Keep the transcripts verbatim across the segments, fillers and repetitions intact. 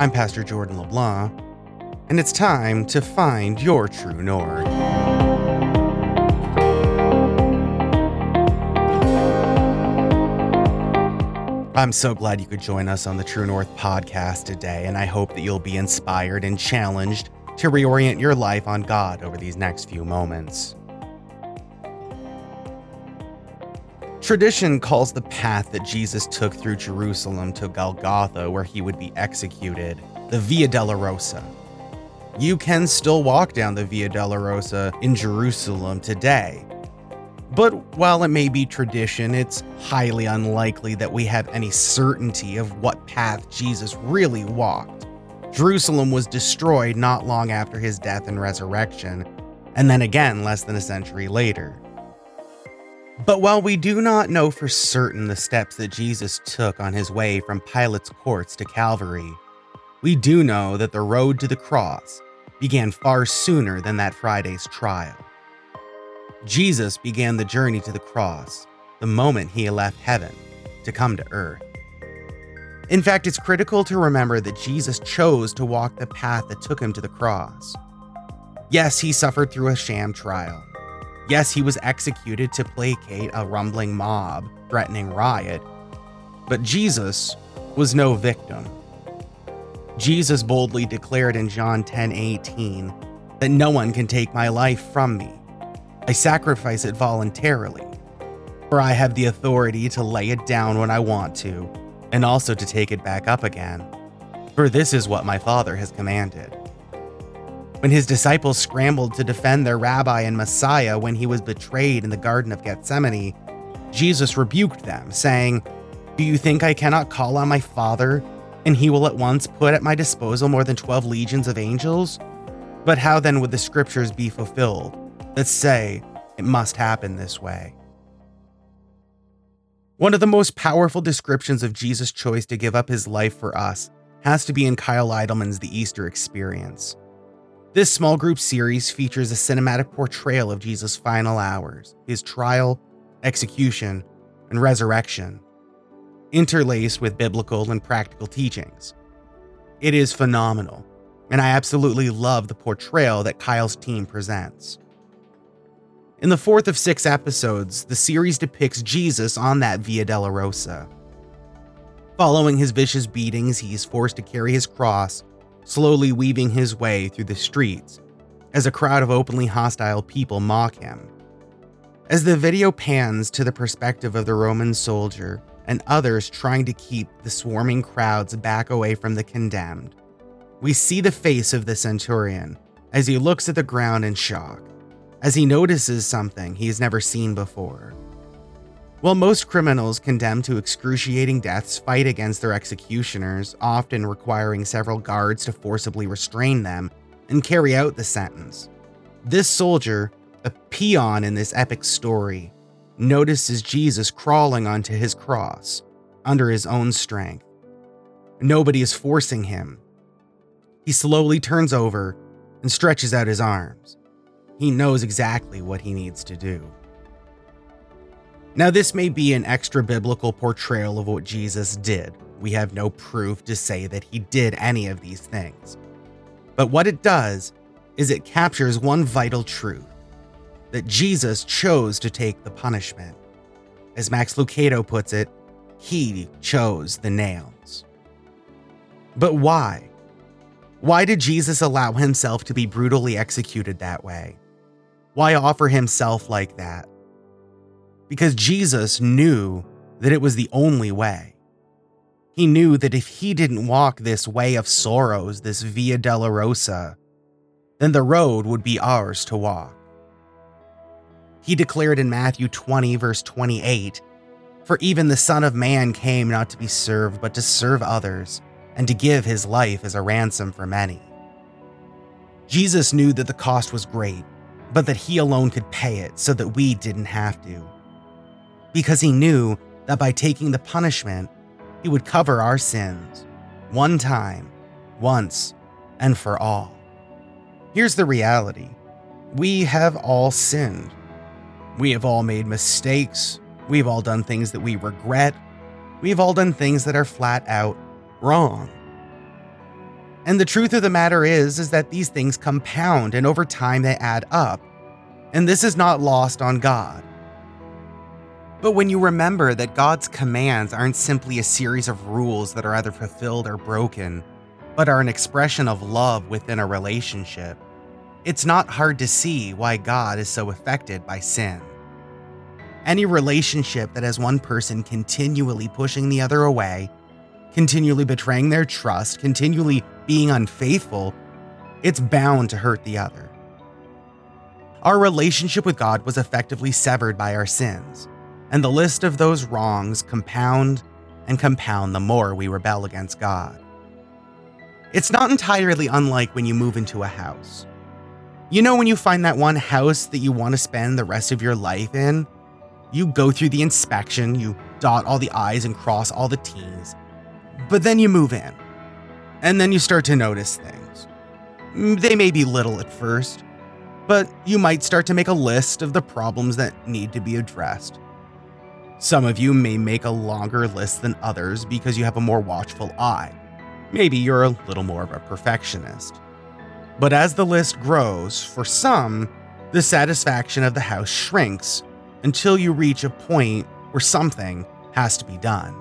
I'm Pastor Jordan LeBlanc, and it's time to find your true north. I'm so glad you could join us on the True North podcast today, and I hope that you'll be inspired and challenged to reorient your life on God over these next few moments. Tradition calls the path that Jesus took through Jerusalem to Golgotha, where he would be executed, the Via Dolorosa. You can still walk down the Via Dolorosa in Jerusalem today. But while it may be tradition, it's highly unlikely that we have any certainty of what path Jesus really walked. Jerusalem was destroyed not long after his death and resurrection, and then again less than a century later. But while we do not know for certain the steps that Jesus took on his way from Pilate's courts to Calvary, we do know that the road to the cross began far sooner than that Friday's trial. Jesus began the journey to the cross the moment he left heaven to come to earth. In fact, it's critical to remember that Jesus chose to walk the path that took him to the cross. Yes, he suffered through a sham trial. Yes, he was executed to placate a rumbling mob threatening riot. But Jesus was no victim. Jesus boldly declared in John ten eighteen that no one can take my life from me. I sacrifice it voluntarily, for I have the authority to lay it down when I want to, and also to take it back up again. For this is what my Father has commanded. When his disciples scrambled to defend their rabbi and Messiah when he was betrayed in the Garden of Gethsemane, Jesus rebuked them, saying, "Do you think I cannot call on my Father, and he will at once put at my disposal more than twelve legions of angels? But how then would the scriptures be fulfilled that say it must happen this way?" One of the most powerful descriptions of Jesus' choice to give up his life for us has to be in Kyle Idleman's The Easter Experience. This small group series features a cinematic portrayal of Jesus' final hours, his trial, execution, and resurrection, interlaced with biblical and practical teachings. It is phenomenal, and I absolutely love the portrayal that Kyle's team presents. In the fourth of six episodes, the series depicts Jesus on that Via Dolorosa. Following his vicious beatings, he is forced to carry his cross, slowly weaving his way through the streets, as a crowd of openly hostile people mock him. As the video pans to the perspective of the Roman soldier and others trying to keep the swarming crowds back away from the condemned, we see the face of the centurion as he looks at the ground in shock, as he notices something he has never seen before. While most criminals condemned to excruciating deaths fight against their executioners, often requiring several guards to forcibly restrain them and carry out the sentence, this soldier, a peon in this epic story, notices Jesus crawling onto his cross under his own strength. Nobody is forcing him. He slowly turns over and stretches out his arms. He knows exactly what he needs to do. Now, this may be an extra biblical portrayal of what Jesus did. We have no proof to say that he did any of these things. But what it does is it captures one vital truth, that Jesus chose to take the punishment. As Max Lucado puts it, he chose the nails. But why? Why did Jesus allow himself to be brutally executed that way? Why offer himself like that? Because Jesus knew that it was the only way. He knew that if he didn't walk this way of sorrows, this Via Dolorosa, then the road would be ours to walk. He declared in Matthew twenty, verse twenty-eight, "For even the Son of Man came not to be served, but to serve others, and to give his life as a ransom for many." Jesus knew that the cost was great, but that he alone could pay it so that we didn't have to. Because he knew that by taking the punishment, he would cover our sins, one time, once, and for all. Here's the reality. We have all sinned. We have all made mistakes. We've all done things that we regret. We've all done things that are flat out wrong. And the truth of the matter is, is that these things compound and over time they add up. And this is not lost on God. But when you remember that God's commands aren't simply a series of rules that are either fulfilled or broken, but are an expression of love within a relationship, it's not hard to see why God is so affected by sin. Any relationship that has one person continually pushing the other away, continually betraying their trust, continually being unfaithful, it's bound to hurt the other. Our relationship with God was effectively severed by our sins, and the list of those wrongs compound and compound the more we rebel against God. It's not entirely unlike when you move into a house. You know, when you find that one house that you want to spend the rest of your life in, you go through the inspection, you dot all the I's and cross all the T's, but then you move in, and then you start to notice things. They may be little at first, but you might start to make a list of the problems that need to be addressed. Some of you may make a longer list than others because you have a more watchful eye. Maybe you're a little more of a perfectionist. But as the list grows, for some, the satisfaction of the house shrinks until you reach a point where something has to be done.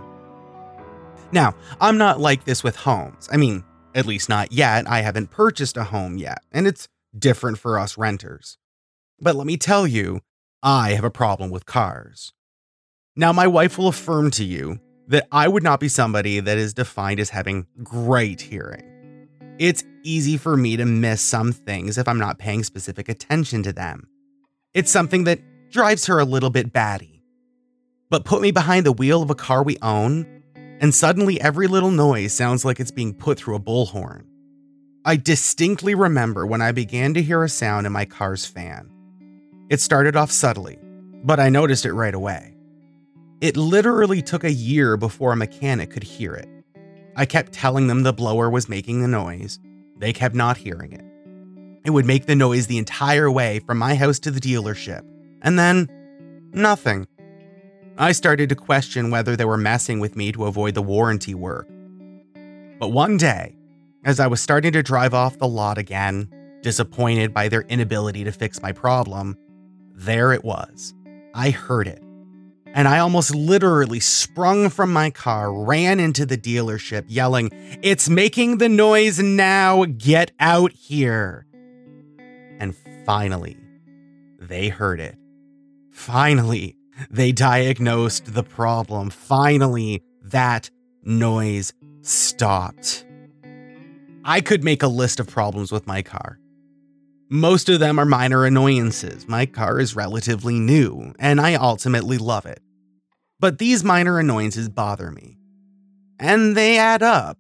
Now, I'm not like this with homes. I mean, at least not yet. I haven't purchased a home yet, and it's different for us renters. But let me tell you, I have a problem with cars. Now, my wife will affirm to you that I would not be somebody that is defined as having great hearing. It's easy for me to miss some things if I'm not paying specific attention to them. It's something that drives her a little bit batty. But put me behind the wheel of a car we own, and suddenly every little noise sounds like it's being put through a bullhorn. I distinctly remember when I began to hear a sound in my car's fan. It started off subtly, but I noticed it right away. It literally took a year before a mechanic could hear it. I kept telling them the blower was making the noise. They kept not hearing it. It would make the noise the entire way from my house to the dealership. And then, nothing. I started to question whether they were messing with me to avoid the warranty work. But one day, as I was starting to drive off the lot again, disappointed by their inability to fix my problem, there it was. I heard it. And I almost literally sprung from my car, ran into the dealership, yelling, "It's making the noise now, get out here." And finally, they heard it. Finally, they diagnosed the problem. Finally, that noise stopped. I could make a list of problems with my car. Most of them are minor annoyances. My car is relatively new, and I ultimately love it. But these minor annoyances bother me. And they add up.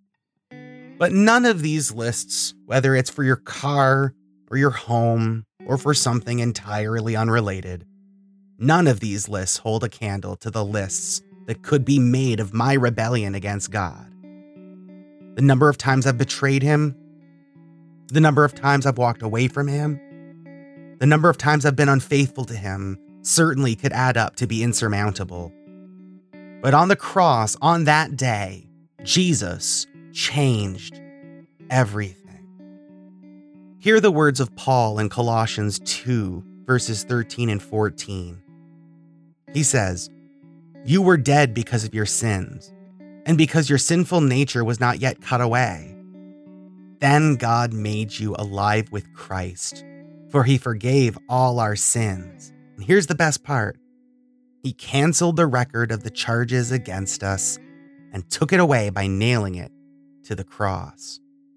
But none of these lists, whether it's for your car, or your home, or for something entirely unrelated, none of these lists hold a candle to the lists that could be made of my rebellion against God. The number of times I've betrayed him, the number of times I've walked away from him, the number of times I've been unfaithful to him certainly could add up to be insurmountable. But on the cross, on that day, Jesus changed everything. Hear the words of Paul in Colossians two, verses thirteen and fourteen. He says, "You were dead because of your sins, and because your sinful nature was not yet cut away. Then God made you alive with Christ, for he forgave all our sins." And here's the best part. He canceled the record of the charges against us and took it away by nailing it to the cross.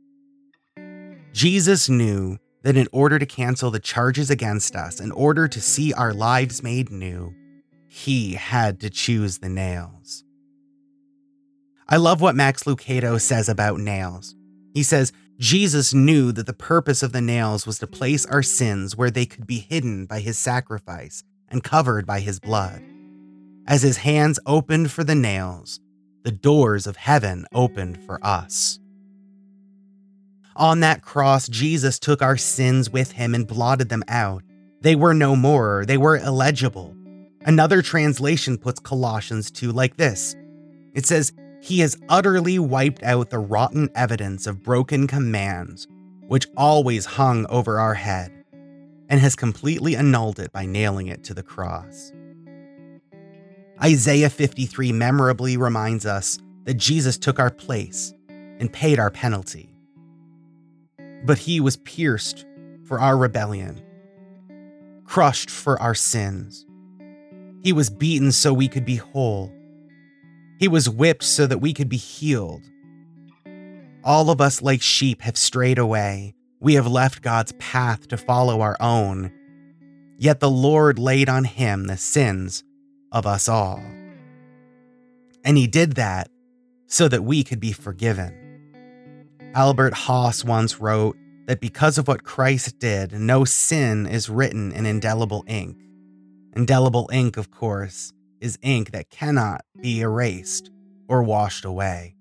Jesus knew that in order to cancel the charges against us, in order to see our lives made new, he had to choose the nails. I love what Max Lucado says about nails. He says, Jesus knew that the purpose of the nails was to place our sins where they could be hidden by his sacrifice and covered by his blood. As his hands opened for the nails, the doors of heaven opened for us. On that cross, Jesus took our sins with him and blotted them out. They were no more, they were illegible. Another translation puts Colossians two like this. It says, He has utterly wiped out the rotten evidence of broken commands which always hung over our head, and has completely annulled it by nailing it to the cross. Isaiah fifty-three memorably reminds us that Jesus took our place and paid our penalty. But he was pierced for our rebellion, crushed for our sins. He was beaten so we could be whole. He was whipped so that we could be healed. All of us, like sheep, have strayed away. We have left God's path to follow our own. Yet the Lord laid on him the sins of us all. And he did that so that we could be forgiven. Albert Haas once wrote that because of what Christ did, no sin is written in indelible ink. Indelible ink, of course, is ink that cannot be erased or washed away.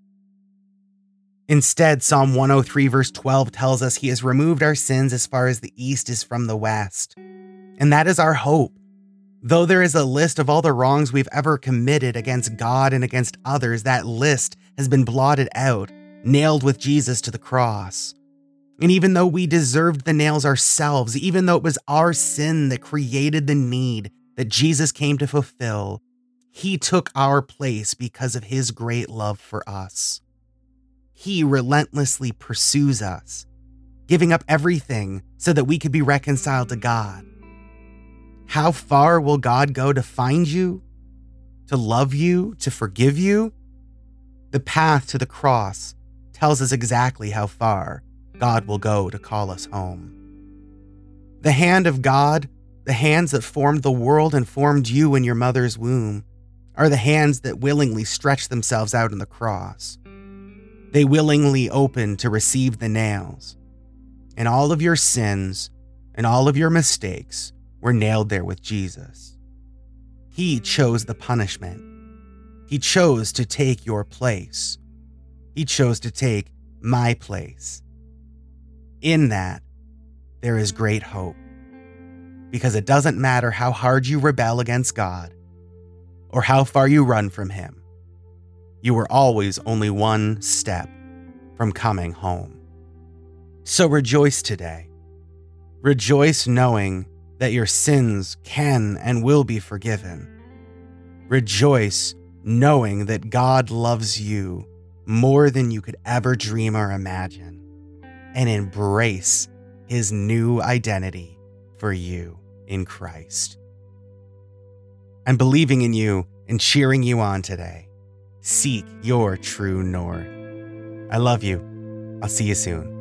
Instead, Psalm one oh three verse twelve tells us he has removed our sins as far as the east is from the west. And that is our hope. Though there is a list of all the wrongs we've ever committed against God and against others, that list has been blotted out, nailed with Jesus to the cross. And even though we deserved the nails ourselves, even though it was our sin that created the need that Jesus came to fulfill, he took our place because of his great love for us. He relentlessly pursues us, giving up everything so that we could be reconciled to God. How far will God go to find you, to love you, to forgive you? The path to the cross tells us exactly how far God will go to call us home. The hand of God, the hands that formed the world and formed you in your mother's womb, are the hands that willingly stretch themselves out on the cross. They willingly opened to receive the nails, and all of your sins and all of your mistakes were nailed there with Jesus. He chose the punishment. He chose to take your place. He chose to take my place. In that, there is great hope, because it doesn't matter how hard you rebel against God or how far you run from him. You were always only one step from coming home. So rejoice today. Rejoice knowing that your sins can and will be forgiven. Rejoice knowing that God loves you more than you could ever dream or imagine, and embrace his new identity for you in Christ. I'm believing in you and cheering you on today. Seek your true north. I love you. I'll see you soon.